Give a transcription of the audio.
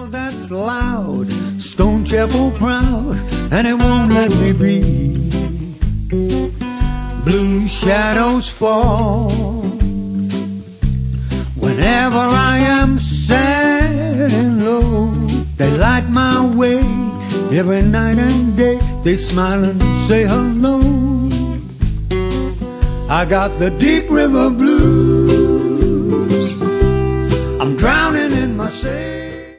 world that's loud, Stone Chapel proud, and it won't let me be. Blue shadows fall whenever I am sad and low. They light my way every night and day. They smile and say hello. I got the deep river blues. I'm drowning in my sail.